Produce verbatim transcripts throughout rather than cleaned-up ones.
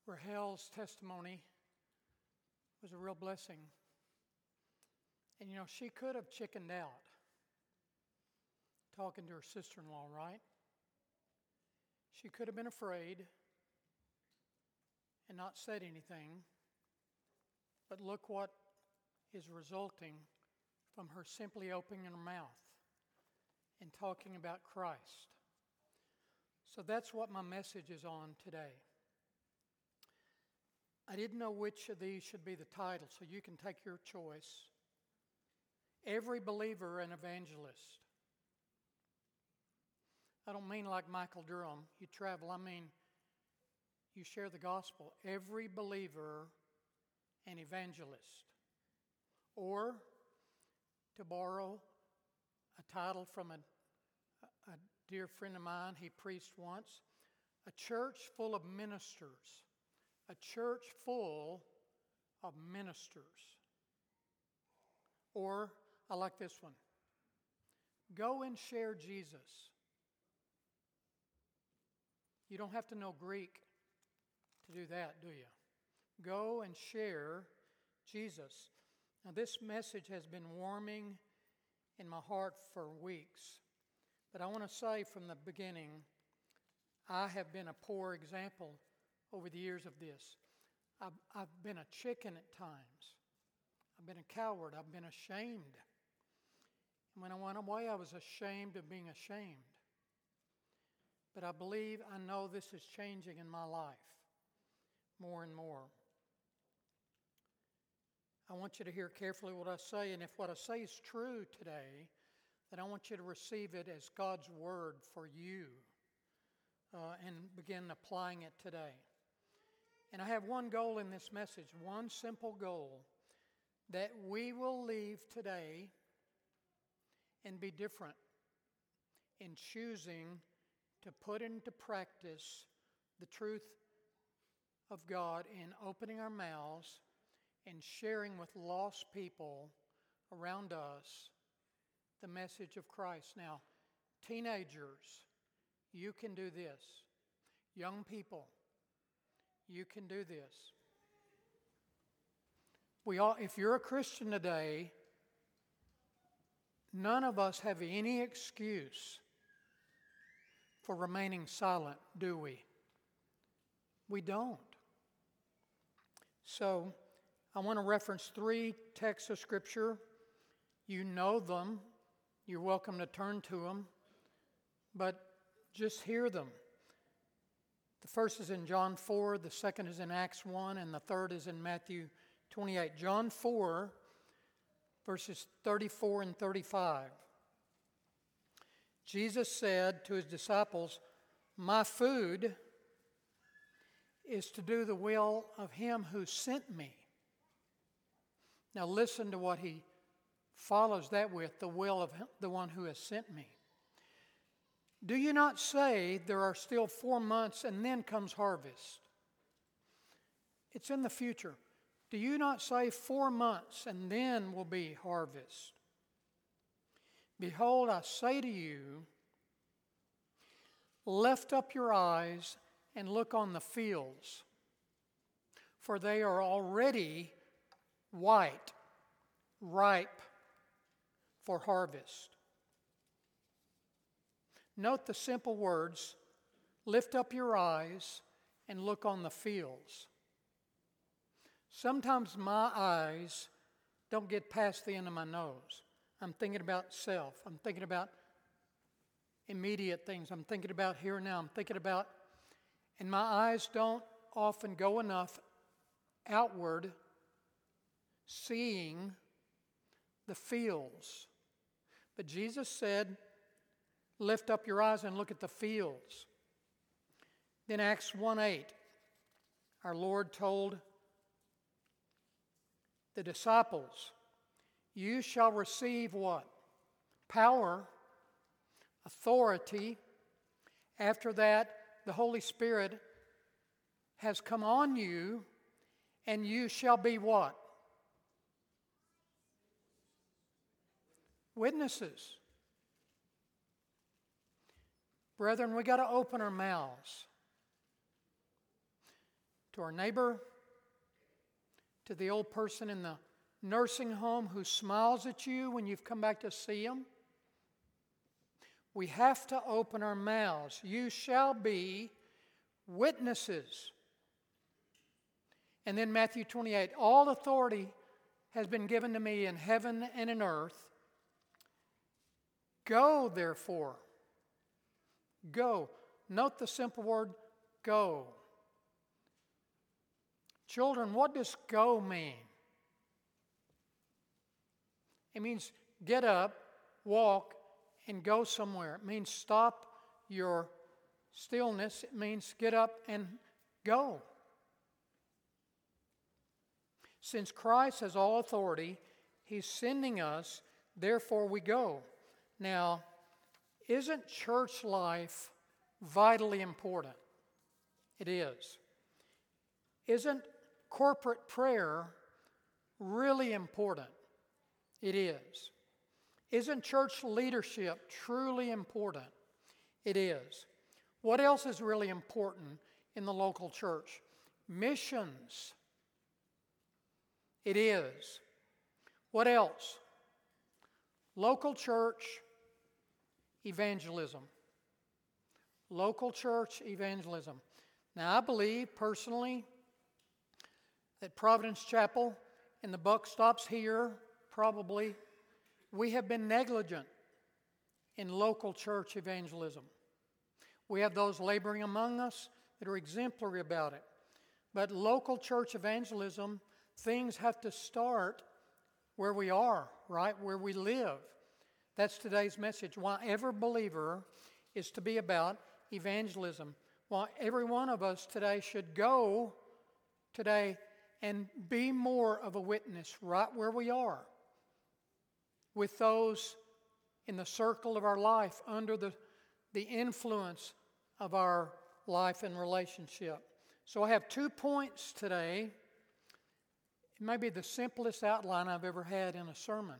Rahel's testimony was a real blessing. And you know, she could have chickened out talking to her sister-in-law, right? She could have been afraid and not said anything. But look what is resulting from her simply opening her mouth and talking about Christ. So that's what my message is on today. I didn't know which of these should be the title, so you can take your choice. Every believer an evangelist. I don't mean like Michael Durham, you travel. I mean, you share the gospel. Every believer an evangelist. Or, to borrow a title from a, a dear friend of mine, he preached once, a church full of ministers. A church full of ministers. Or, I like this one. Go and share Jesus. You don't have to know Greek to do that, do you? Go and share Jesus. Now, this message has been warming in my heart for weeks. But I want to say from the beginning, I have been a poor example over the years of this. I've, I've been a chicken at times. I've been a coward. I've been ashamed. And when I went away, I was ashamed of being ashamed. But I believe, I know this is changing in my life more and more. I want you to hear carefully what I say, and if what I say is true today, then I want you to receive it as God's word for you uh, and begin applying it today. And I have one goal in this message, one simple goal, that we will leave today and be different in choosing to put into practice the truth of God in opening our mouths and sharing with lost people around us the message of Christ. Now, teenagers, you can do this. Young people, you can do this. We all, if you're a Christian today, none of us have any excuse for remaining silent, do we? We don't. So, I want to reference three texts of Scripture. You know them. You're welcome to turn to them. But just hear them. The first is in John four, the second is in Acts one, and the third is in Matthew twenty-eight. John four, verses thirty-four and thirty-five. Jesus said to his disciples, "My food is to do the will of him who sent me." Now listen to what he follows that with, the will of him, the one who has sent me. Do you not say there are still four months and then comes harvest? It's in the future. Do you not say four months and then will be harvest? Behold, I say to you, lift up your eyes and look on the fields, for they are already white, ripe for harvest. Note the simple words, lift up your eyes and look on the fields. Sometimes my eyes don't get past the end of my nose. I'm thinking about self. I'm thinking about immediate things. I'm thinking about here and now. I'm thinking about, and my eyes don't often go enough outward, seeing the fields. But Jesus said, lift up your eyes and look at the fields. Then Acts one eight, our Lord told the disciples, you shall receive what? Power, authority. After that, the Holy Spirit has come on you, and you shall be what? Witnesses. Brethren, we got to open our mouths to our neighbor, to the old person in the nursing home who smiles at you when you've come back to see them. We have to open our mouths. You shall be witnesses. And then Matthew twenty-eight, all authority has been given to me in heaven and in earth. Go, therefore. Go. Note the simple word, go. Children, what does go mean? It means get up, walk, and go somewhere. It means stop your stillness. It means get up and go. Since Christ has all authority, He's sending us, therefore we go. Now, isn't church life vitally important? It is. Isn't corporate prayer really important? It is. Isn't church leadership truly important? It is. What else is really important in the local church? Missions. It is. What else? Local church evangelism. Local church evangelism. Now, I believe personally that Providence Chapel, and the buck stops here, probably, we have been negligent in local church evangelism. We have those laboring among us that are exemplary about it. But local church evangelism, things have to start where we are, right? Where we live. That's today's message. Why every believer is to be about evangelism. Why every one of us today should go today and be more of a witness right where we are, with those in the circle of our life, under the, the influence of our life and relationship. So I have two points today. It may be the simplest outline I've ever had in a sermon.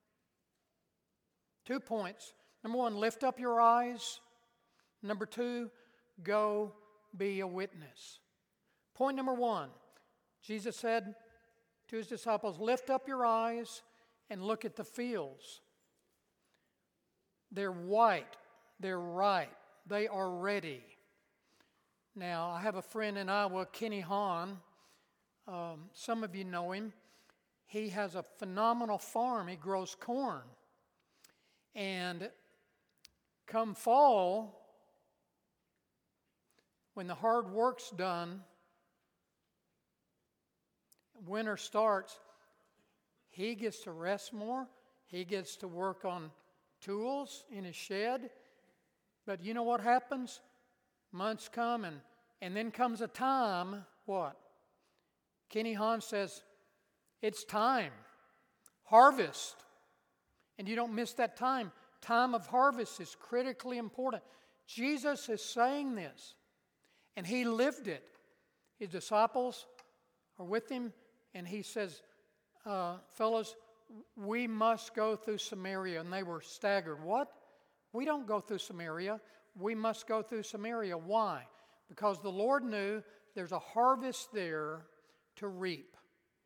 Two points. Number one, lift up your eyes. Number two, go be a witness. Point number one, Jesus said to His disciples, lift up your eyes and look at the fields. They're white. They're ripe. They are ready. Now, I have a friend in Iowa, Kenny Hahn. Um, some of you know him. He has a phenomenal farm. He grows corn. And come fall, when the hard work's done, winter starts, he gets to rest more. He gets to work on tools in his shed. But you know what happens? Months come, and, and then comes a time, what? Kenny Hahn says, it's time. Harvest. And you don't miss that time. Time of harvest is critically important. Jesus is saying this, and He lived it. His disciples are with Him, and He says, uh, fellows, we must go through Samaria. And they were staggered. What? We don't go through Samaria. We must go through Samaria. Why? Because the Lord knew there's a harvest there to reap.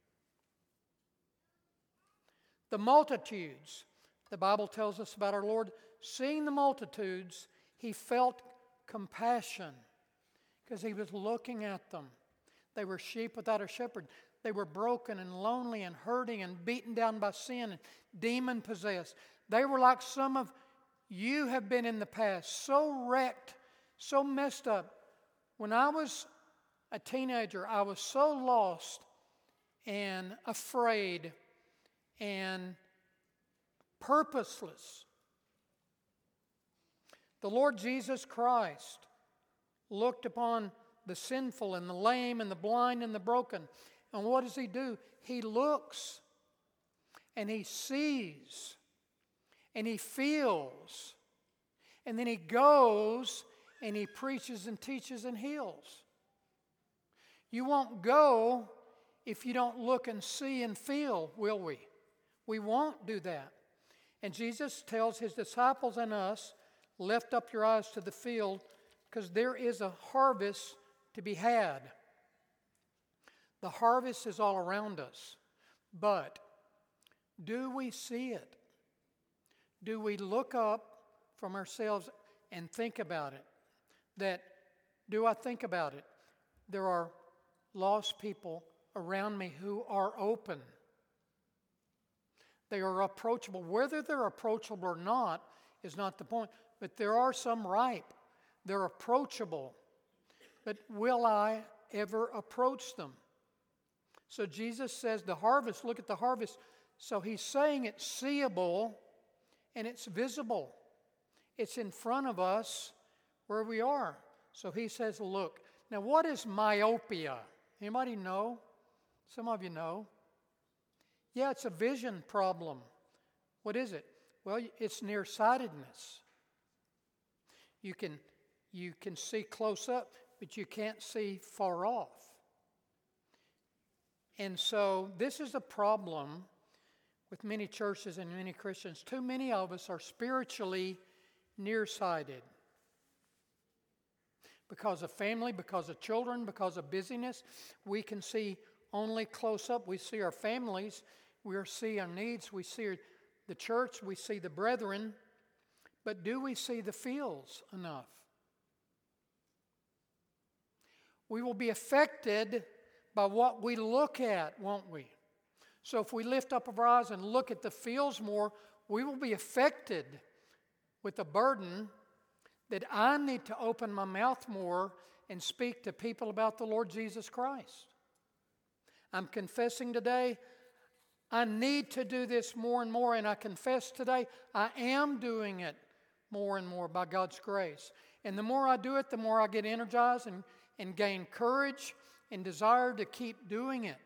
The multitudes, the Bible tells us about our Lord, seeing the multitudes, He felt compassion because He was looking at them. They were sheep without a shepherd. They were broken and lonely and hurting and beaten down by sin and demon-possessed. They were like some of you have been in the past, so wrecked, so messed up. When I was a teenager, I was so lost and afraid and purposeless. The Lord Jesus Christ looked upon the sinful and the lame and the blind and the broken. And what does He do? He looks and He sees and He feels. And then He goes and He preaches and teaches and heals. You won't go if you don't look and see and feel, will we? We won't do that. And Jesus tells His disciples and us, lift up your eyes to the field because there is a harvest to be had. The harvest is all around us, but do we see it? Do we look up from ourselves and think about it? That, do I think about it? There are lost people around me who are open. They are approachable. Whether they're approachable or not is not the point, but there are some ripe. They're approachable. But will I ever approach them? So Jesus says the harvest, look at the harvest. So he's saying it's seeable and it's visible. It's in front of us where we are. So he says, look. Now what is myopia? Anybody know? Some of you know. Yeah, it's a vision problem. What is it? Well, it's nearsightedness. You can, you can see close up, but you can't see far off. And so this is a problem with many churches and many Christians. Too many of us are spiritually nearsighted. Because of family, because of children, because of busyness, we can see only close up. We see our families, we see our needs, we see the church, we see the brethren, but do we see the fields enough? We will be affected by what we look at, won't we? So if we lift up our eyes and look at the fields more, we will be affected with a burden that I need to open my mouth more and speak to people about the Lord Jesus Christ. I'm confessing today, I need to do this more and more, and I confess today, I am doing it more and more by God's grace. And the more I do it, the more I get energized and, and gain courage and desire to keep doing it.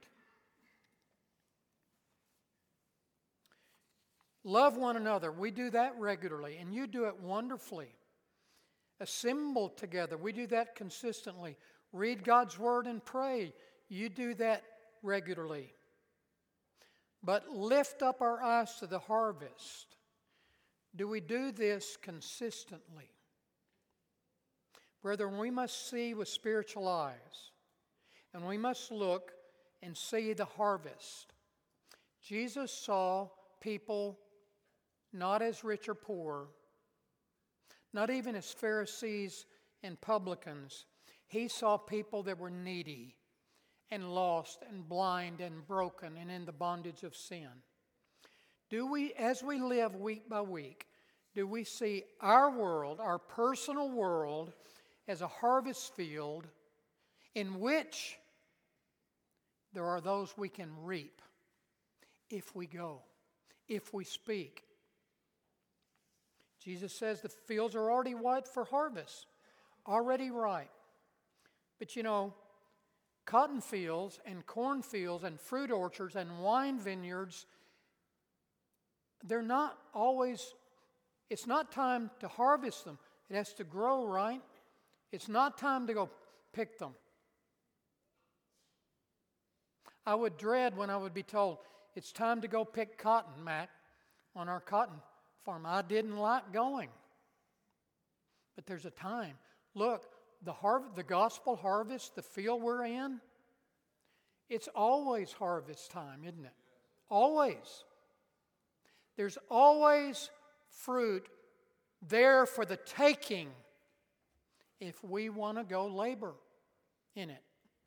Love one another. We do that regularly, and you do it wonderfully. Assemble together. We do that consistently. Read God's Word and pray. You do that regularly. But lift up our eyes to the harvest. Do we do this consistently? Brethren, we must see with spiritual eyes, and we must look and see the harvest. Jesus saw people not as rich or poor, not even as Pharisees and publicans. He saw people that were needy and lost and blind and broken and in the bondage of sin. Do we, as we live week by week, do we see our world, our personal world, as a harvest field in which there are those we can reap if we go, if we speak? Jesus says the fields are already white for harvest, already ripe. But you know, cotton fields and corn fields and fruit orchards and wine vineyards, they're not always, it's not time to harvest them. It has to grow, right? It's not time to go pick them. I would dread when I would be told, it's time to go pick cotton, Mac, on our cotton farm. I didn't like going. But there's a time. Look, the har- the gospel harvest, the field we're in, it's always harvest time, isn't it? Always. There's always fruit there for the taking if we want to go labor in it.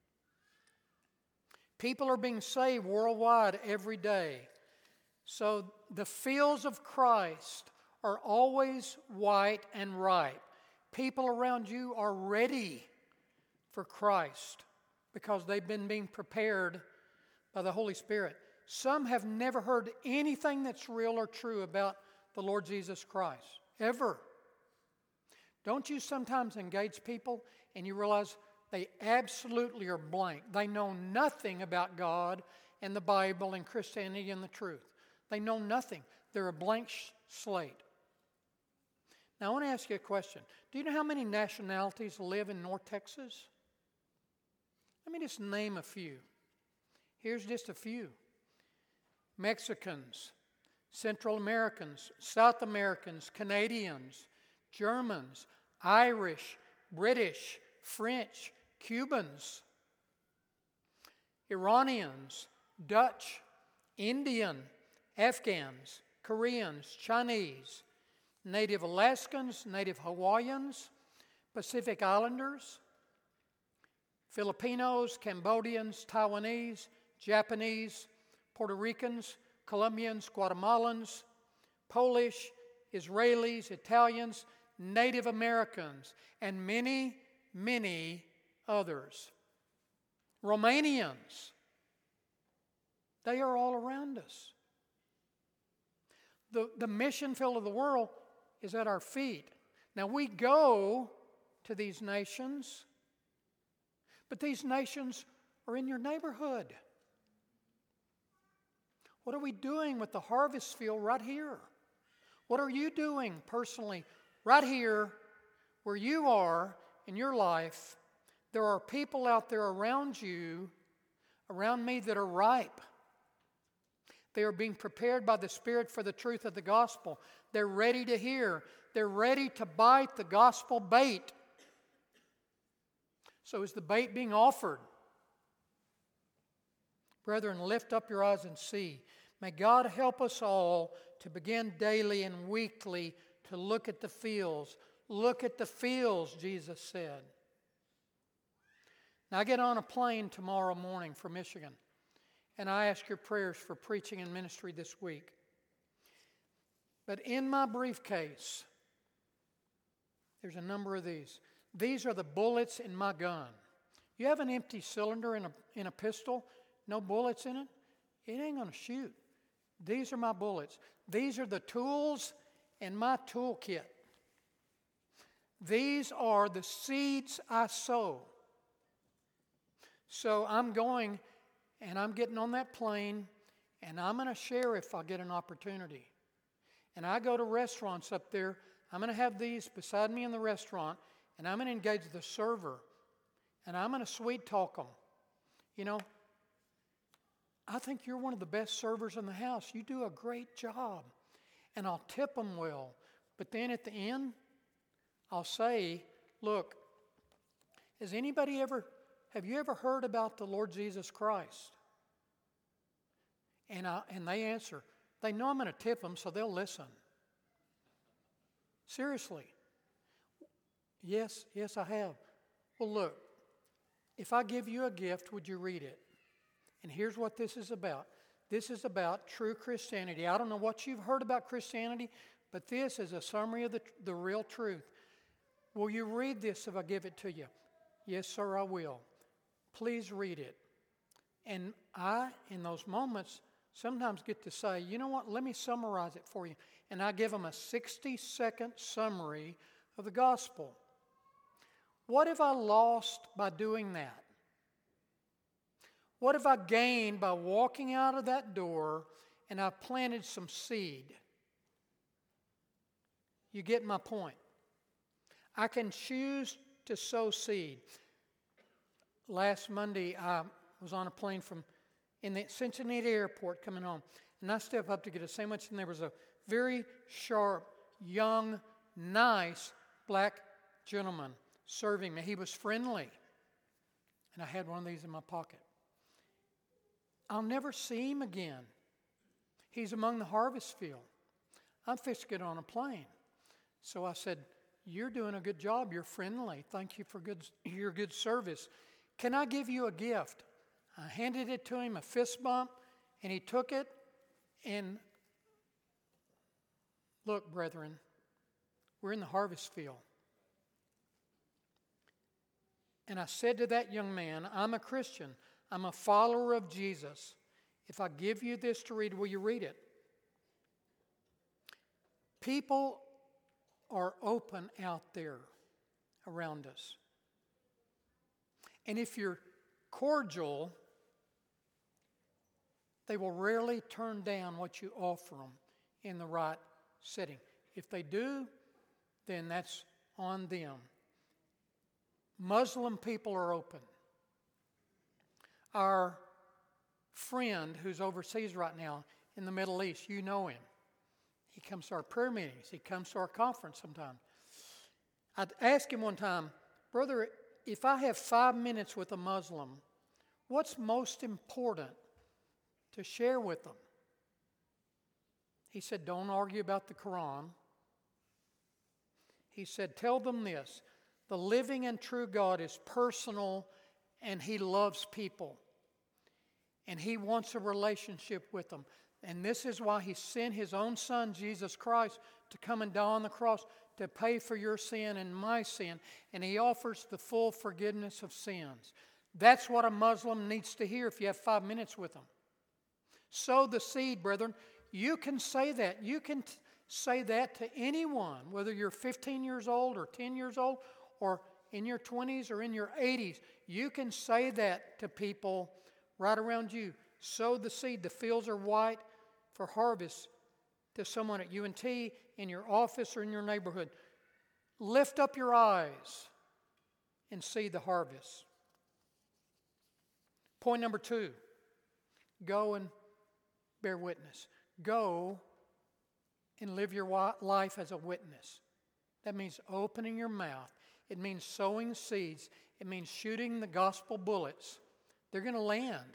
People are being saved worldwide every day. So the fields of Christ are always white and ripe. People around you are ready for Christ because they've been being prepared by the Holy Spirit. Some have never heard anything that's real or true about the Lord Jesus Christ, ever. Don't you sometimes engage people and you realize they absolutely are blank? They know nothing about God and the Bible and Christianity and the truth. They know nothing. They're a blank sh- slate. Now, I want to ask you a question. Do you know how many nationalities live in North Texas? Let me just name a few. Here's just a few. Mexicans, Central Americans, South Americans, Canadians, Germans, Irish, British, French, Cubans. Iranians, Dutch, Indian, Afghans, Koreans, Chinese, Native Alaskans, Native Hawaiians, Pacific Islanders, Filipinos, Cambodians, Taiwanese, Japanese, Puerto Ricans, Colombians, Guatemalans, Polish, Israelis, Italians, Native Americans, and many, many others. Romanians. They are all around us. The, the mission field of the world is at our feet. Now we go to these nations, but these nations are in your neighborhood. What are we doing with the harvest field right here? What are you doing personally right here where you are in your life? There are people out there around you, around me, that are ripe. They are being prepared by the Spirit for the truth of the gospel. They're ready to hear. They're ready to bite the gospel bait. So is the bait being offered? Brethren, lift up your eyes and see. May God help us all to begin daily and weekly to look at the fields. Look at the fields, Jesus said. Now I get on a plane tomorrow morning for Michigan, and I ask your prayers for preaching and ministry this week. But in my briefcase, there's a number of these. These are the bullets in my gun. You have an empty cylinder in a, in a pistol, no bullets in it, it ain't going to shoot. These are my bullets. These are the tools in my toolkit. These are the seeds I sow. So I'm going and I'm getting on that plane and I'm going to share if I get an opportunity. And I go to restaurants up there. I'm going to have these beside me in the restaurant and I'm going to engage the server and I'm going to sweet talk them. You know, I think you're one of the best servers in the house. You do a great job. And I'll tip them well. But then at the end, I'll say, look, has anybody ever, have you ever heard about the Lord Jesus Christ? And, I, and they answer. They know I'm going to tip them, so they'll listen. Seriously. Yes, yes, I have. Well, look, if I give you a gift, would you read it? And here's what this is about. This is about true Christianity. I don't know what you've heard about Christianity, but this is a summary of the, the real truth. Will you read this if I give it to you? Yes, sir, I will. Please read it. And I, in those moments, sometimes get to say, you know what, let me summarize it for you. And I give them a sixty-second summary of the gospel. What have I lost by doing that? What have I gained by walking out of that door and I've planted some seed? You get my point. I can choose to sow seed. Last Monday, I was on a plane from in the Cincinnati airport coming home, and I stepped up to get a sandwich, and there was a very sharp, young, nice black gentleman serving me. He was friendly, and I had one of these in my pocket. I'll never see him again. He's among the harvest field. I'm fixed to get on a plane. So I said, you're doing a good job. You're friendly. Thank you for good, your good service. Can I give you a gift? I handed it to him, a fist bump, and he took it. And look, brethren, we're in the harvest field. And I said to that young man, I'm a Christian. I'm a follower of Jesus. If I give you this to read, will you read it? People are open out there around us. And if you're cordial, they will rarely turn down what you offer them in the right setting. If they do, then that's on them. Muslim people are open. Our friend who's overseas right now in the Middle East, you know him. He comes to our prayer meetings. He comes to our conference sometimes. I asked him one time, brother, if I have five minutes with a Muslim, what's most important to share with them? He said, don't argue about the Quran. He said, tell them this. The living and true God is personal and He loves people. And He wants a relationship with them. And this is why He sent His own Son, Jesus Christ, to come and die on the cross to pay for your sin and my sin. And He offers the full forgiveness of sins. That's what a Muslim needs to hear if you have five minutes with them. Sow the seed, brethren. You can say that. You can t- say that to anyone, whether you're fifteen years old or ten years old or in your twenties or in your eighties. You can say that to people right around you. Sow the seed. The fields are white for harvest. To someone at U N T, in your office, or in your neighborhood. Lift up your eyes and see the harvest. Point number two, go and bear witness. Go and live your life as a witness. That means opening your mouth. It means sowing seeds. It means shooting the gospel bullets. They're going to land.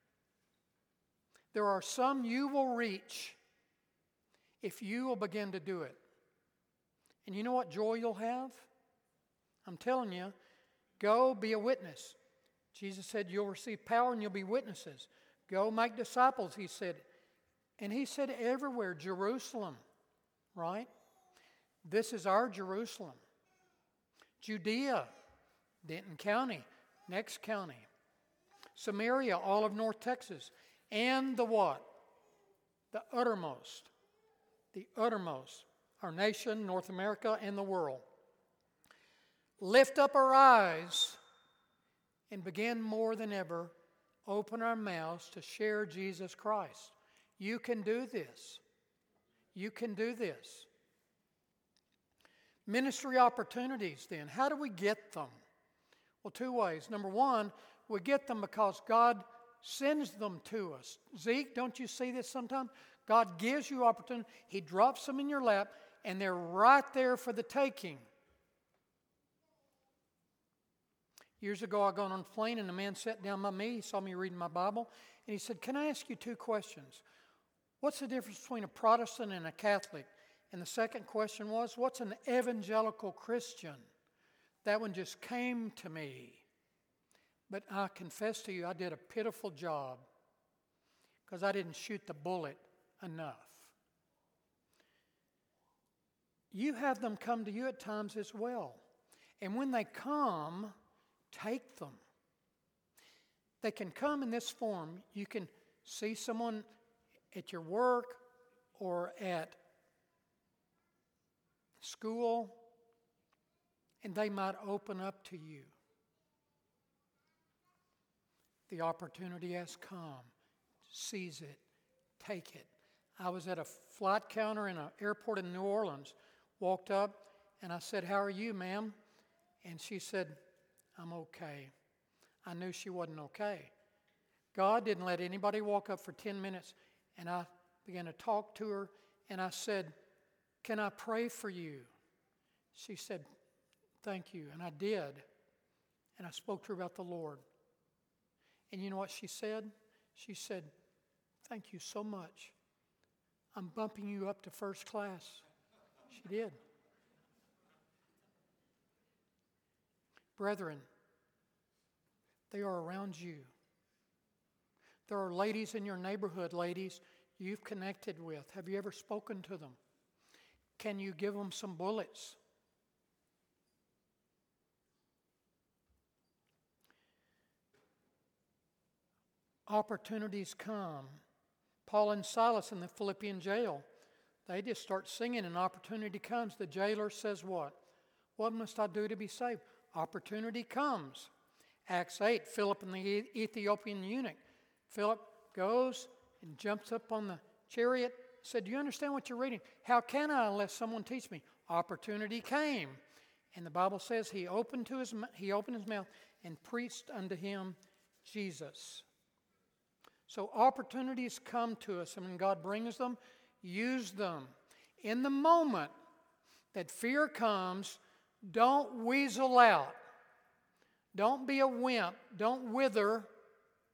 There are some you will reach if you will begin to do it. And you know what joy you'll have? I'm telling you, go be a witness. Jesus said you'll receive power and you'll be witnesses. Go make disciples, He said. And He said everywhere, Jerusalem, right? This is our Jerusalem. Judea, Denton County, next county. Samaria, all of North Texas. And the what? The uttermost. The uttermost. Our nation, North America, and the world. Lift up our eyes and begin more than ever, open our mouths to share Jesus Christ. You can do this. You can do this. Ministry opportunities then. How do we get them? Well, two ways. Number one, we get them because God sends them to us. Zeke, don't you see this sometimes? God gives you opportunity. He drops them in your lap, and they're right there for the taking. Years ago, I got on a plane, and a man sat down by me. He saw me reading my Bible, and he said, "Can I ask you two questions? What's the difference between a Protestant and a Catholic?" And the second question was, "What's an evangelical Christian?" That one just came to me. But I confess to you, I did a pitiful job because I didn't shoot the bullet enough. You have them come to you at times as well. And when they come, take them. They can come in this form. You can see someone at your work or at school, and they might open up to you. The opportunity has come. Seize it. Take it. I was at a flight counter in an airport in New Orleans. Walked up and I said, "How are you, ma'am?" And she said, "I'm okay." I knew she wasn't okay. God didn't let anybody walk up for ten minutes, and I began to talk to her, and I said, "Can I pray for you?" She said, "Thank you," and I did. And I spoke to her about the Lord. And you know what she said? She said, "Thank you so much. I'm bumping you up to first class." She did. Brethren, they are around you. There are ladies in your neighborhood, ladies, you've connected with. Have you ever spoken to them? Can you give them some bullets? Opportunities come. Paul and Silas in the Philippian jail, they just start singing, and opportunity comes. The jailer says what? "What must I do to be saved?" Opportunity comes. Acts eight, Philip and the Ethiopian eunuch. Philip goes and jumps up on the chariot, said, "Do you understand what you're reading?" "How can I unless someone teach me?" Opportunity came. And the Bible says he opened, to his, he opened his mouth and preached unto him Jesus. So opportunities come to us, and when God brings them, use them. In the moment that fear comes, don't weasel out. Don't be a wimp. Don't wither.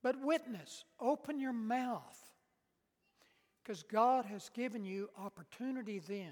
but witness. Open your mouth. Because God has given you opportunity then.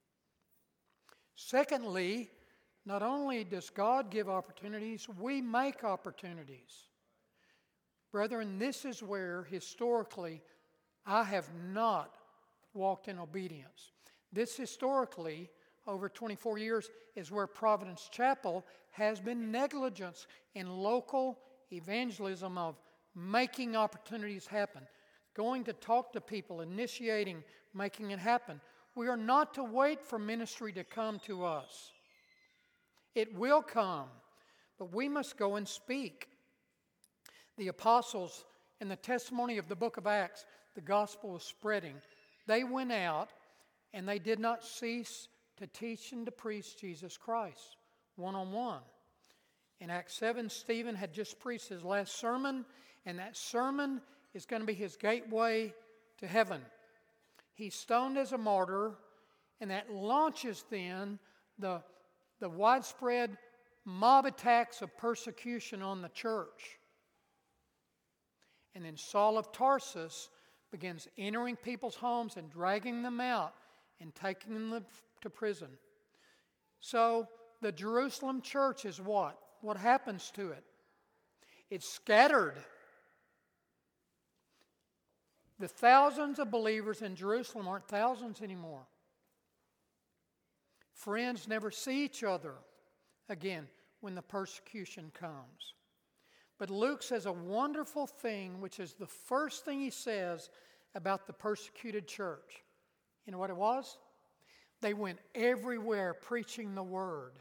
Secondly, not only does God give opportunities, we make opportunities. Brethren, this is where historically I have not walked in obedience. This historically, over twenty-four years, is where Providence Chapel has been negligence in local evangelism of making opportunities happen, going to talk to people, initiating, making it happen. We are not to wait for ministry to come to us. It will come, but we must go and speak. The apostles, in the testimony of the book of Acts, the gospel was spreading. They went out and they did not cease to teach and to preach Jesus Christ one-on-one. In Acts seven, Stephen had just preached his last sermon, and that sermon is going to be his gateway to heaven. He's stoned as a martyr, and that launches then the, the widespread mob attacks of persecution on the church. And then Saul of Tarsus begins entering people's homes and dragging them out and taking them to prison. So the Jerusalem church is what? What happens to it? It's scattered. The thousands of believers in Jerusalem aren't thousands anymore. Friends never see each other again when the persecution comes. But Luke says a wonderful thing, which is the first thing he says about the persecuted church. You know what it was? They went everywhere preaching the word.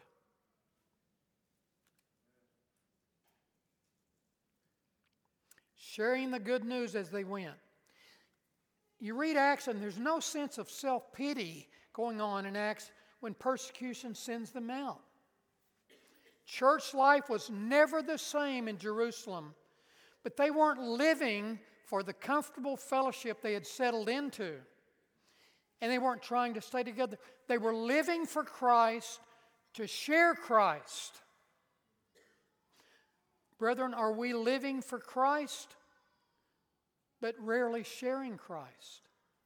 Sharing the good news as they went. You read Acts and there's no sense of self-pity going on in Acts when persecution sends them out. Church life was never the same in Jerusalem, but they weren't living for the comfortable fellowship they had settled into. And they weren't trying to stay together. They were living for Christ to share Christ. Brethren, are we living for Christ, but rarely sharing Christ?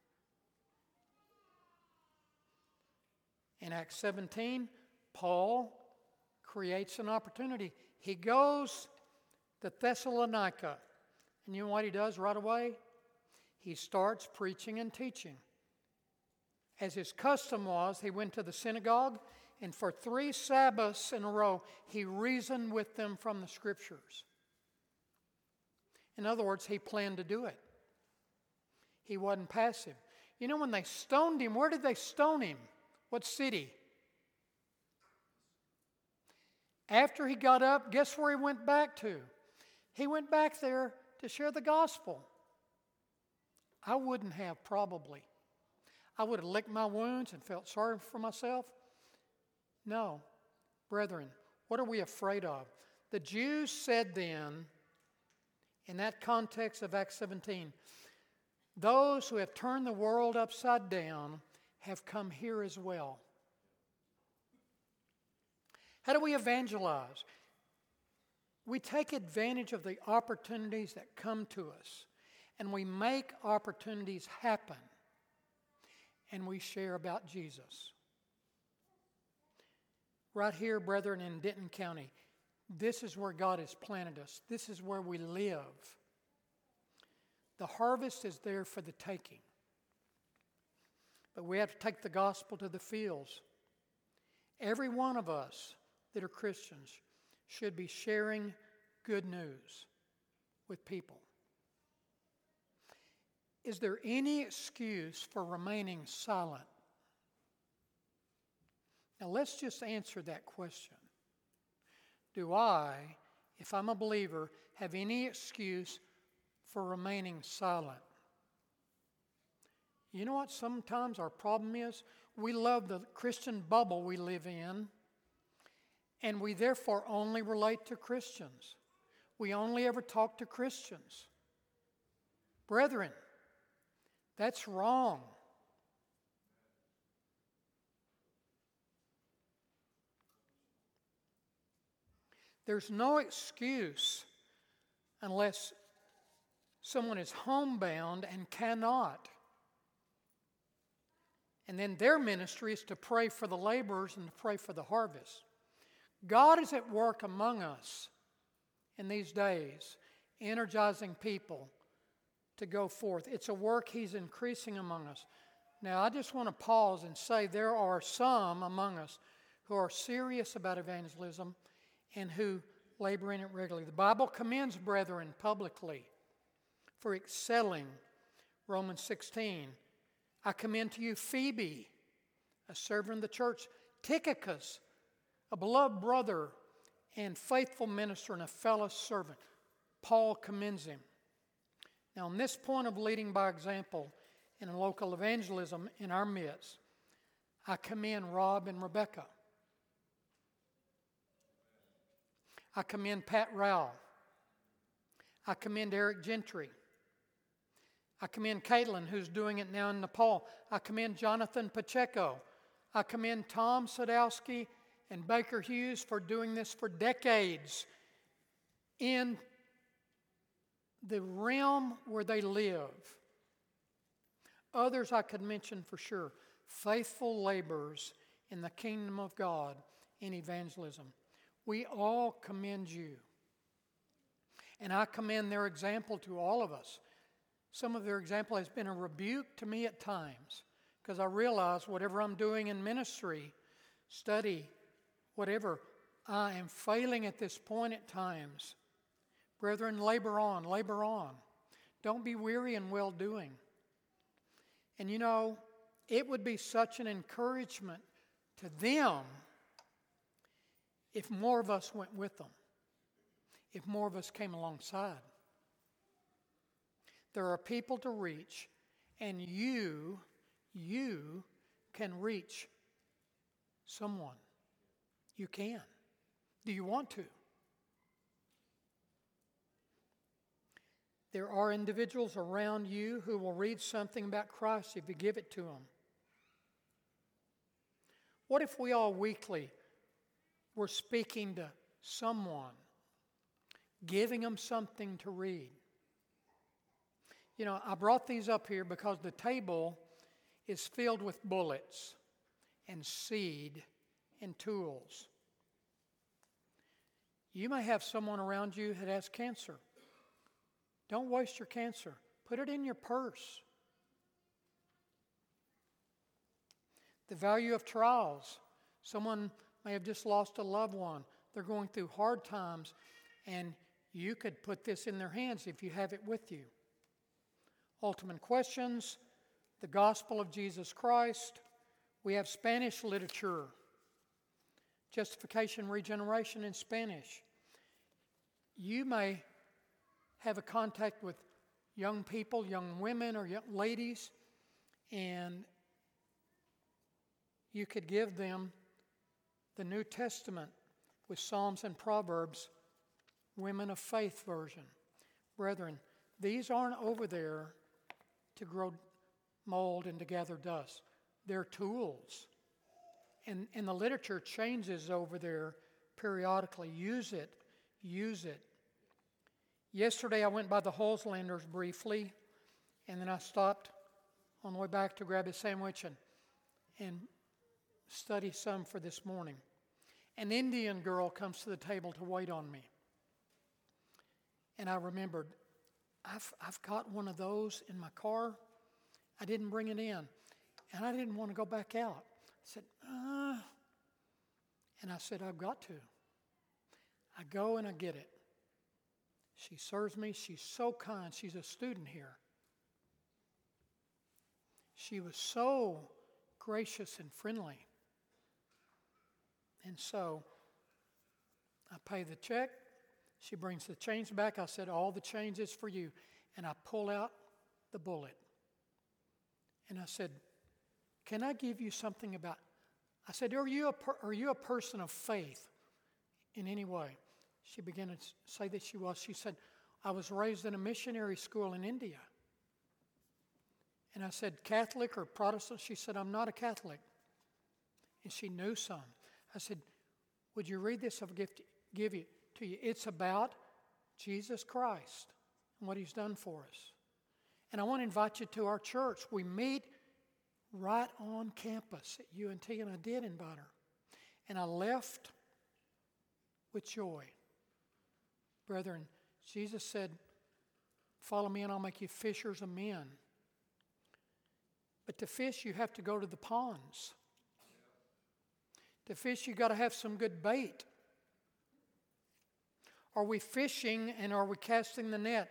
In Acts seventeen, Paul creates an opportunity. He goes to Thessalonica. And you know what he does right away? He starts preaching and teaching. As his custom was, he went to the synagogue, and for three Sabbaths in a row, he reasoned with them from the Scriptures. In other words, he planned to do it. He wasn't passive. You know, when they stoned him, where did they stone him? What city? After he got up, guess where he went back to? He went back there to share the gospel. I wouldn't have, probably. I would have licked my wounds and felt sorry for myself. No. Brethren, what are we afraid of? The Jews said then, in that context of Acts seventeen, those who have turned the world upside down have come here as well. How do we evangelize? We take advantage of the opportunities that come to us, and we make opportunities happen, and we share about Jesus. Right here, brethren, in Denton County, this is where God has planted us. This is where we live. The harvest is there for the taking. But we have to take the gospel to the fields. Every one of us that are Christians should be sharing good news with people. Is there any excuse for remaining silent? Now let's just answer that question. Do I, if I'm a believer, have any excuse for remaining silent? You know what sometimes our problem is? We love the Christian bubble we live in, and we therefore only relate to Christians. We only ever talk to Christians. Brethren, that's wrong. There's no excuse unless someone is homebound and cannot. And then their ministry is to pray for the laborers and to pray for the harvest. God is at work among us in these days, energizing people to go forth. It's a work He's increasing among us. Now, I just want to pause and say there are some among us who are serious about evangelism and who labor in it regularly. The Bible commends brethren publicly for excelling. Romans sixteen. I commend to you Phoebe, a servant of the church, Tychicus, a beloved brother and faithful minister and a fellow servant. Paul commends him. Now, on this point of leading by example in a local evangelism in our midst, I commend Rob and Rebecca. I commend Pat Rowell. I commend Eric Gentry. I commend Caitlin, who's doing it now in Nepal. I commend Jonathan Pacheco. I commend Tom Sadowski and Baker Hughes for doing this for decades in the realm where they live. Others I could mention for sure. Faithful laborers in the kingdom of God in evangelism. We all commend you. And I commend their example to all of us. Some of their example has been a rebuke to me at times because I realize whatever I'm doing in ministry, study, whatever, I am failing at this point at times. Brethren, labor on, labor on. Don't be weary in well-doing. And you know, it would be such an encouragement to them if more of us went with them, if more of us came alongside. There are people to reach, and you, you can reach someone. You can. Do you want to? There are individuals around you who will read something about Christ if you give it to them. What if we all weekly were speaking to someone, giving them something to read? You know, I brought these up here because the table is filled with bullets and seed and tools. You may have someone around you that has cancer. Don't waste your cancer. Put it in your purse. The value of trials. Someone may have just lost a loved one. They're going through hard times, and you could put this in their hands if you have it with you. Ultimate questions, the gospel of Jesus Christ. We have Spanish literature, justification, regeneration in Spanish. You may have a contact with young people, young women or young ladies, and you could give them the New Testament with Psalms and Proverbs, Women of Faith version. Brethren, these aren't over there to grow mold and to gather dust. They're tools. And, and the literature changes over there periodically. Use it. Use it. Yesterday I went by the Holzlanders briefly, and then I stopped on the way back to grab a sandwich and, and study some for this morning. An Indian girl comes to the table to wait on me. And I remembered, I've, I've got one of those in my car. I didn't bring it in. And I didn't want to go back out. I said, uh. And I said, I've got to. I go and I get it. She serves me. She's so kind. She's a student here. She was so gracious and friendly. And so I pay the check. She brings the change back. I said, all the change is for you. And I pull out the bullet. And I said, can I give you something about, I said, are you a, per, are you a person of faith in any way? She began to say that she was. She said, I was raised in a missionary school in India. And I said, Catholic or Protestant? She said, I'm not a Catholic. And she knew some. I said, would you read this? I'll give, give it to you. It's about Jesus Christ. and what He's done for us. And I want to invite you to our church. We meet right on campus at U N T, and I did invite her. And I left with joy. Brethren, Jesus said, follow me and I'll make you fishers of men. But to fish, you have to go to the ponds. To fish, you got to have some good bait. Are we fishing and are we casting the net?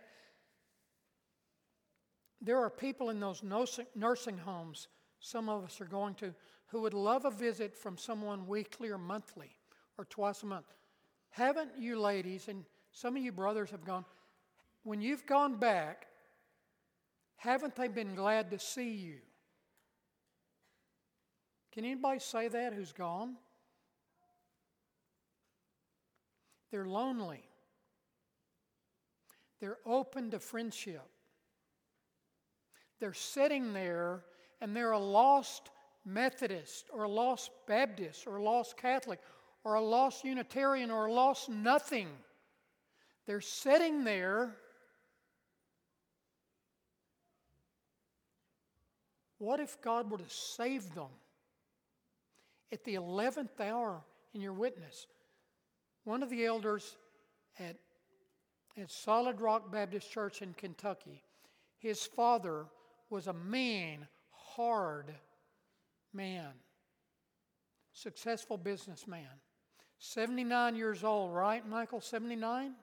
There are people in those nursing homes, some of us are going to, who would love a visit from someone weekly or monthly or twice a month. Haven't you ladies, and some of you brothers have gone, when you've gone back, haven't they been glad to see you? Can anybody say that who's gone? They're lonely. They're open to friendship. They're sitting there and they're a lost Methodist or a lost Baptist or a lost Catholic or a lost Unitarian or a lost nothing. They're sitting there. What if God were to save them at the eleventh hour in your witness? One of the elders at, at Solid Rock Baptist Church in Kentucky, his father was a mean, hard man, successful businessman. seventy-nine years old, right, Michael? seventy-nine?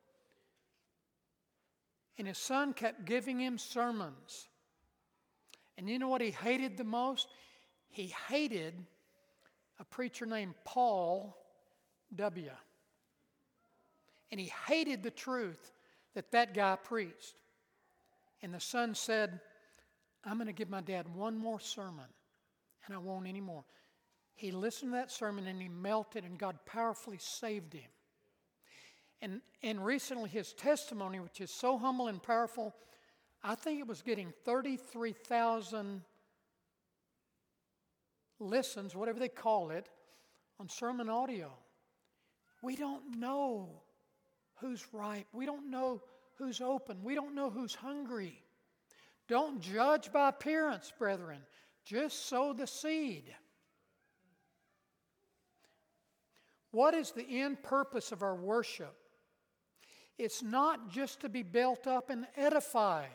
And his son kept giving him sermons. And you know what he hated the most? He hated a preacher named Paul W. And he hated the truth that that guy preached. And the son said, I'm going to give my dad one more sermon, and I won't anymore. He listened to that sermon, and he melted, and God powerfully saved him. And, and recently, his testimony, which is so humble and powerful, I think it was getting thirty-three thousand listens, whatever they call it, on sermon audio. We don't know who's ripe. We don't know who's open. We don't know who's hungry. Don't judge by appearance, brethren. Just sow the seed. What is the end purpose of our worship? It's not just to be built up and edified.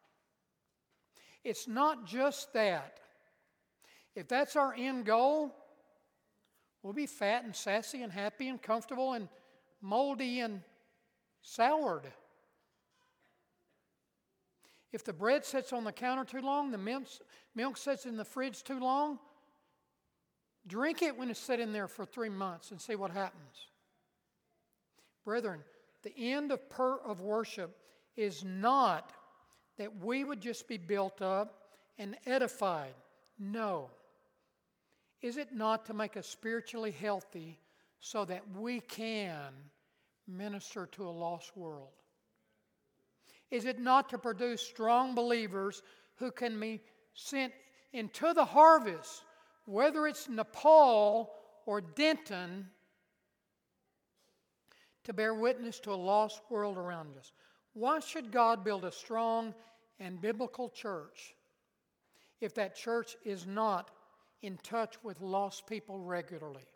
It's not just that. If that's our end goal, we'll be fat and sassy and happy and comfortable and moldy and soured. If the bread sits on the counter too long, the milk, milk sits in the fridge too long, drink it when it's sitting there for three months and see what happens. Brethren, the end of, per, of worship is not that we would just be built up and edified. No. Is it not to make us spiritually healthy so that we can minister to a lost world? Is it not to produce strong believers who can be sent into the harvest, whether it's Nepal or Denton, to bear witness to a lost world around us? Why should God build a strong and biblical church if that church is not in touch with lost people regularly?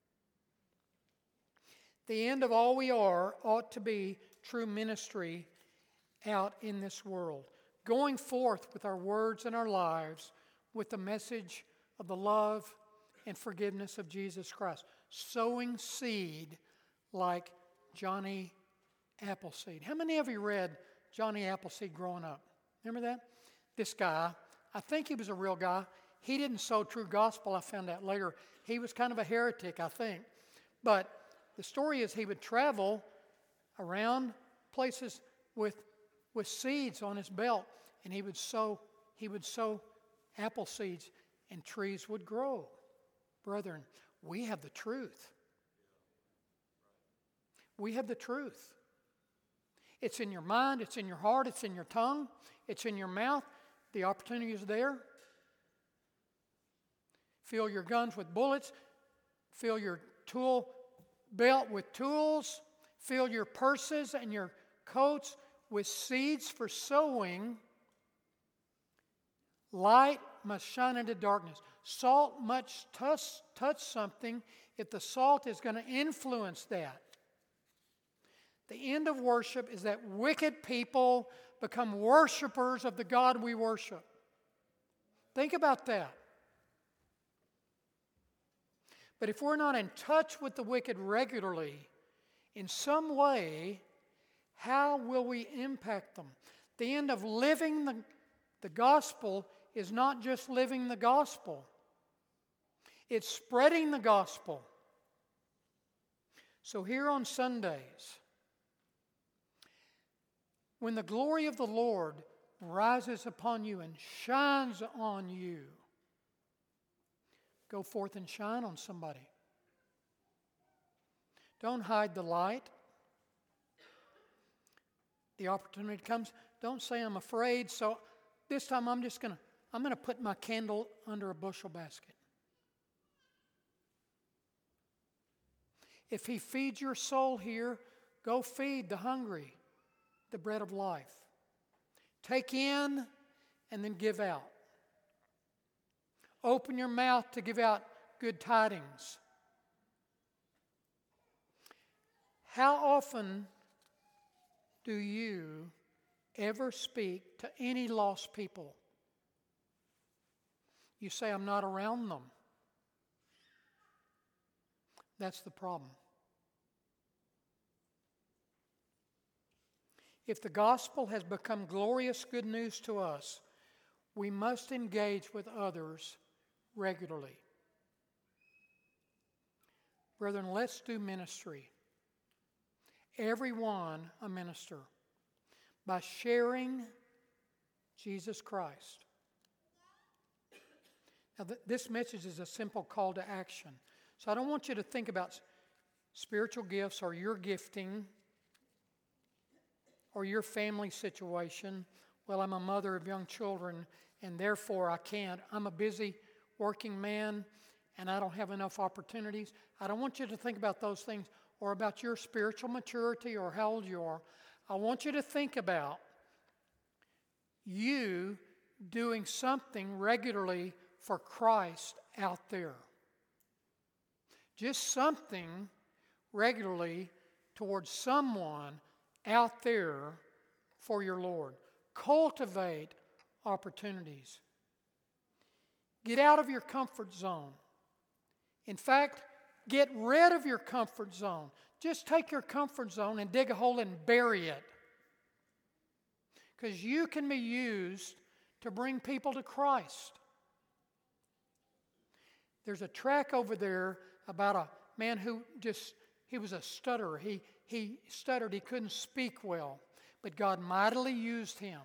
The end of all we are ought to be true ministry out in this world, going forth with our words and our lives with the message of the love and forgiveness of Jesus Christ, sowing seed like Johnny Appleseed. How many of you read Johnny Appleseed growing up? Remember that? This guy, I think he was a real guy. He didn't sow true gospel, I found out later. He was kind of a heretic, I think. But the story is he would travel around places with, with seeds on his belt, and he would sow, he would sow apple seeds, and trees would grow. Brethren, we have the truth. We have the truth. It's in your mind, it's in your heart, it's in your tongue, it's in your mouth. The opportunity is there. Fill your guns with bullets. Fill your tool belt with tools. Fill your purses and your coats with seeds for sowing, light must shine into darkness. Salt must touch, touch something if the salt is going to influence that. The end of worship is that wicked people become worshipers of the God we worship. Think about that. But if we're not in touch with the wicked regularly, in some way, how will we impact them? The end of living the, the gospel is not just living the gospel. It's spreading the gospel. So here on Sundays, when the glory of the Lord rises upon you and shines on you, go forth and shine on somebody. Don't hide the light. The opportunity comes. Don't say, I'm afraid, so this time I'm just going to I'm going to put my candle under a bushel basket. If He feeds your soul here, go feed the hungry the bread of life. Take in and then give out. Open your mouth to give out good tidings. How often do you ever speak to any lost people? You say, I'm not around them. That's the problem. If the gospel has become glorious good news to us, we must engage with others regularly. Brethren, let's do ministry. Everyone a minister by sharing Jesus Christ. Now, th- this message is a simple call to action. So I don't want you to think about spiritual gifts or your gifting or your family situation. Well, I'm a mother of young children and therefore I can't. I'm a busy working man and I don't have enough opportunities. I don't want you to think about those things or about your spiritual maturity or how old you are. I want you to think about you doing something regularly for Christ out there. Just something regularly towards someone out there for your Lord. Cultivate opportunities. Get out of your comfort zone. In fact, get rid of your comfort zone. Just take your comfort zone and dig a hole and bury it. Because you can be used to bring people to Christ. There's a track over there about a man who just, he was a stutterer. He, he stuttered, he couldn't speak well. But God mightily used him.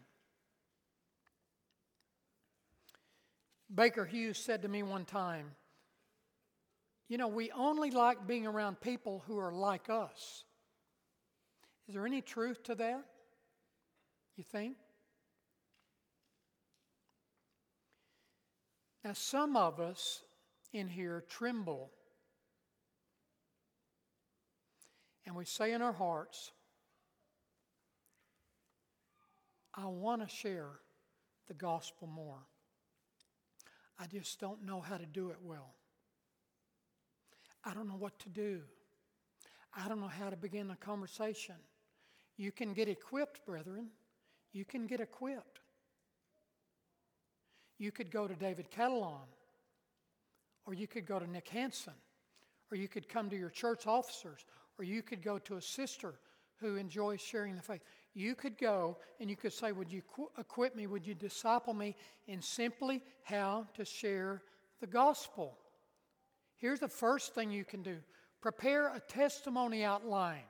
Baker Hughes said to me one time, you know, we only like being around people who are like us. Is there any truth to that, you think? Now, some of us in here tremble. And we say in our hearts, I want to share the gospel more. I just don't know how to do it well. I don't know what to do. I don't know how to begin a conversation. You can get equipped, brethren. You can get equipped. You could go to David Catalan, or you could go to Nick Hansen, or you could come to your church officers, or you could go to a sister who enjoys sharing the faith. You could go and you could say, would you equip me, would you disciple me in simply how to share the gospel? Here's the first thing you can do. Prepare a testimony outline.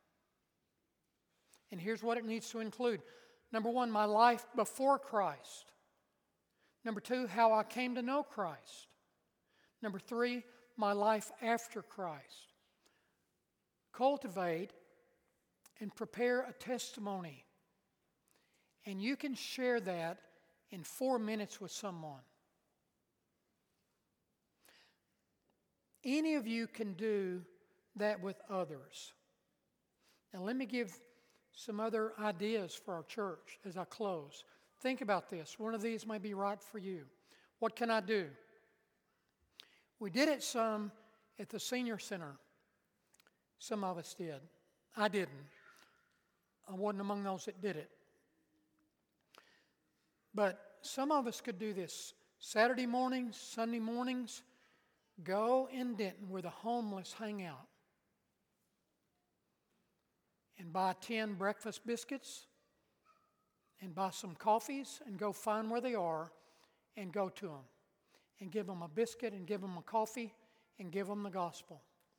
And here's what it needs to include. Number one, my life before Christ. Number two, how I came to know Christ. Number three, my life after Christ. Cultivate and prepare a testimony. And you can share that in four minutes with someone. Any of you can do that with others. Now let me give some other ideas for our church as I close. Think about this. One of these may be right for you. What can I do? We did it some at the senior center. Some of us did. I didn't. I wasn't among those that did it. But some of us could do this. Saturday mornings, Sunday mornings, go in Denton where the homeless hang out and buy ten breakfast biscuits and buy some coffees and go find where they are and go to them and give them a biscuit and give them a coffee and give them the gospel.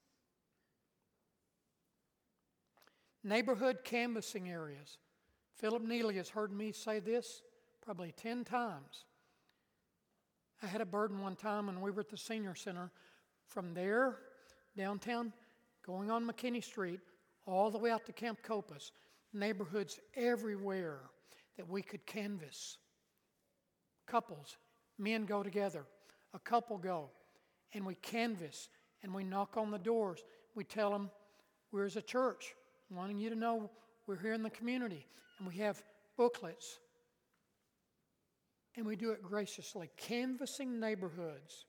Neighborhood canvassing areas. Philip Neely has heard me say this probably ten times. I had a burden one time when we were at the senior center. From there, downtown, going on McKinney Street, all the way out to Camp Copus, neighborhoods everywhere that we could canvass. Couples, men go together, a couple go, and we canvass, and we knock on the doors. We tell them, we're as a church, wanting you to know we're here in the community, and we have booklets. And we do it graciously, canvassing neighborhoods.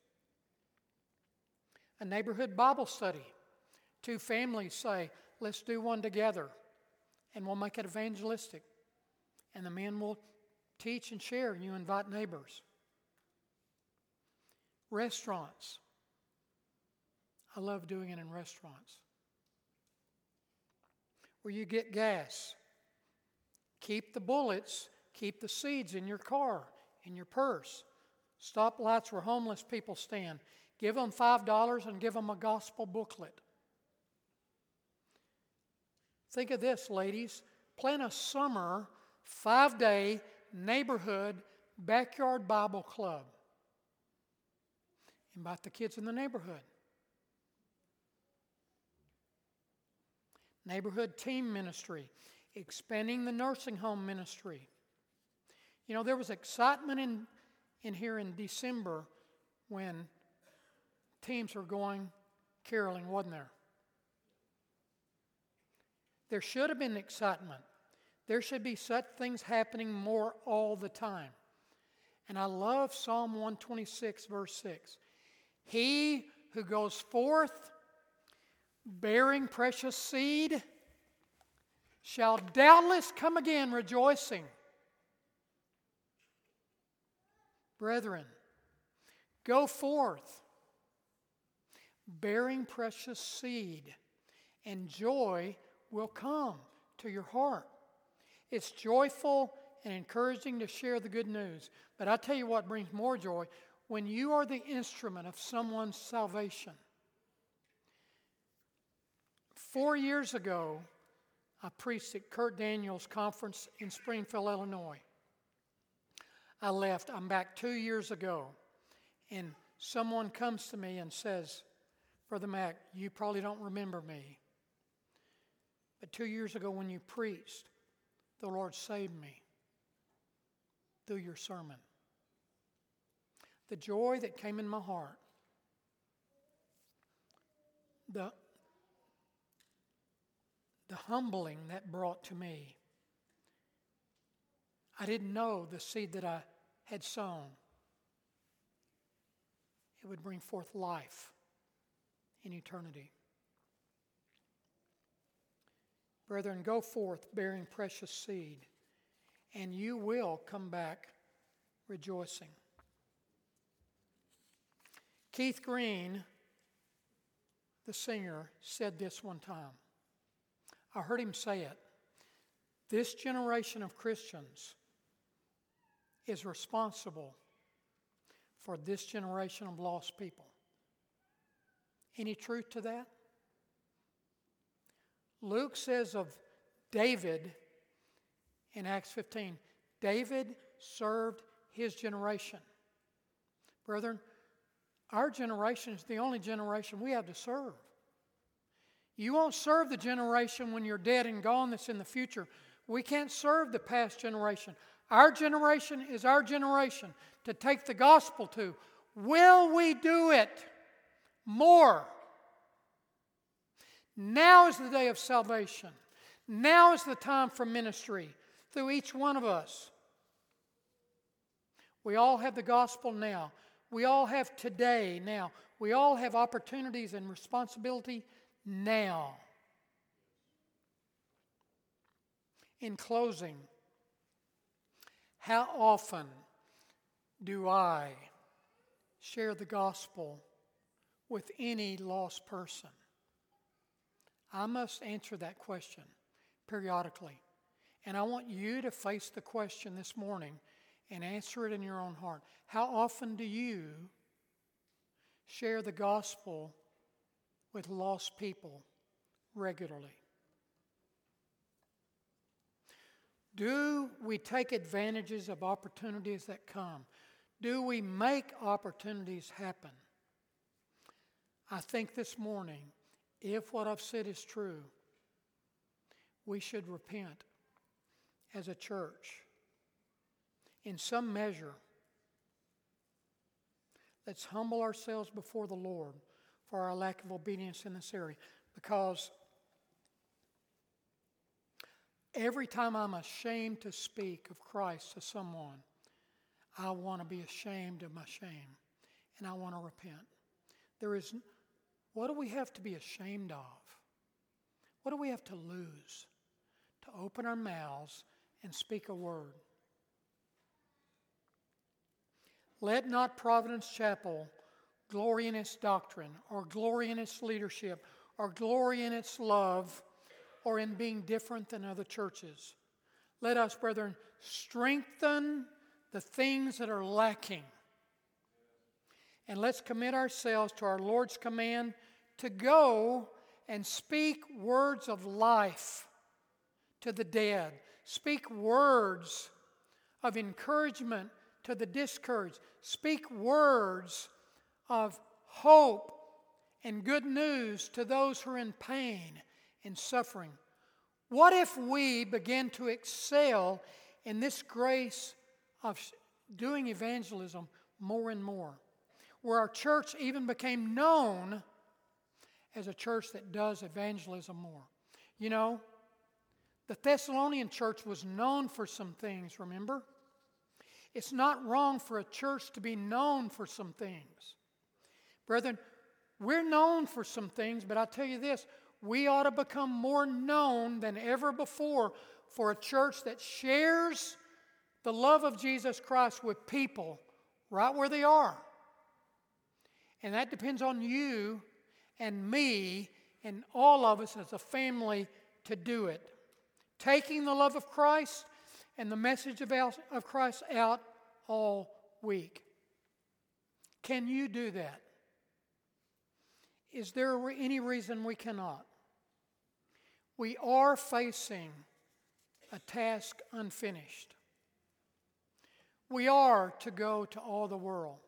A neighborhood Bible study. Two families say, let's do one together, and we'll make it evangelistic. And the men will teach and share, and you invite neighbors. Restaurants. I love doing it in restaurants. Where you get gas. Keep the bullets, keep the seeds in your car, in your purse. Stop lights where homeless people stand. Give them five dollars and give them a gospel booklet. Think of this, ladies. Plan a summer, five-day neighborhood backyard Bible club. Invite the kids in the neighborhood. Neighborhood team ministry. Expanding the nursing home ministry. You know, there was excitement in, in here in December when teams were going caroling, wasn't there? There should have been excitement. There should be such things happening more all the time. And I love Psalm one twenty-six, verse six. He who goes forth bearing precious seed shall doubtless come again rejoicing. Brethren, go forth bearing precious seed, and joy will come to your heart. It's joyful and encouraging to share the good news. But I tell you what brings more joy, when you are the instrument of someone's salvation. Four years ago, I preached at Kurt Daniels' conference in Springfield, Illinois. I left. I'm back two years ago. And someone comes to me and says, Brother Mac, you probably don't remember me. But two years ago when you preached, the Lord saved me through your sermon. The joy that came in my heart, the, the humbling that brought to me. I didn't know the seed that I had sown, it would bring forth life in eternity. Brethren, go forth bearing precious seed, and you will come back rejoicing. Keith Green, the singer, said this one time. I heard him say it. This generation of Christians is responsible for this generation of lost people. Any truth to that? Luke says of David in Acts fifteen, David served his generation. Brethren, our generation is the only generation we have to serve. You won't serve the generation when you're dead and gone that's in the future. We can't serve the past generation. Our generation is our generation to take the gospel to. Will we do it more? Now is the day of salvation. Now is the time for ministry through each one of us. We all have the gospel now. We all have today now. We all have opportunities and responsibility now. In closing, how often do I share the gospel with any lost person? I must answer that question periodically. And I want you to face the question this morning and answer it in your own heart. How often do you share the gospel with lost people regularly? Do we take advantages of opportunities that come? Do we make opportunities happen? I think this morning, if what I've said is true, we should repent as a church in some measure. Let's humble ourselves before the Lord for our lack of obedience in this area, because every time I'm ashamed to speak of Christ to someone, I want to be ashamed of my shame, and I want to repent. There is, what do we have to be ashamed of? What do we have to lose to open our mouths and speak a word? Let not Providence Chapel glory in its doctrine, or glory in its leadership, or glory in its love, or in being different than other churches. Let us, brethren, strengthen the things that are lacking. And let's commit ourselves to our Lord's command to go and speak words of life to the dead. Speak words of encouragement to the discouraged. Speak words of hope and good news to those who are in pain and suffering. What if we begin to excel in this grace of doing evangelism more and more, where our church even became known as a church that does evangelism more? You know, the Thessalonian church was known for some things, remember? It's not wrong for a church to be known for some things. Brethren, we're known for some things, but I'll tell you this, we ought to become more known than ever before for a church that shares the love of Jesus Christ with people right where they are. And that depends on you and me and all of us as a family to do it. Taking the love of Christ and the message of, of Christ out all week. Can you do that? Is there any reason we cannot? We are facing a task unfinished. We are to go to all the world.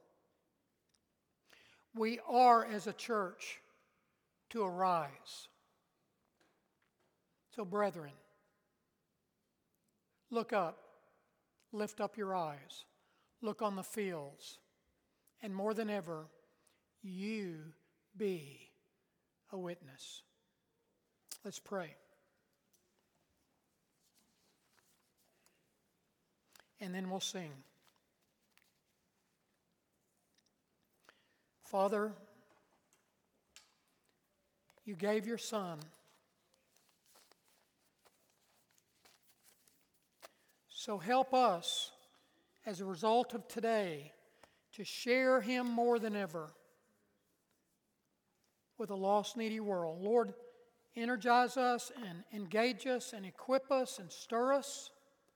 We are, as a church, to arise. So, brethren, look up, lift up your eyes, look on the fields, and more than ever, you be a witness. Let's pray. And then we'll sing. Father, you gave your Son so help us, as a result of today, to share Him more than ever with a lost, needy world. Lord, energize us and engage us and equip us and stir us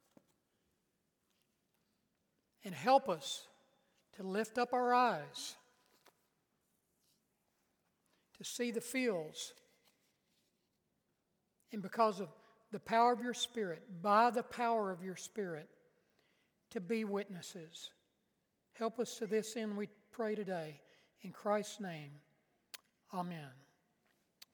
and help us to lift up our eyes to see the fields, and because of the power of your Spirit, by the power of your Spirit, to be witnesses. Help us to this end, we pray today. In Christ's name, amen.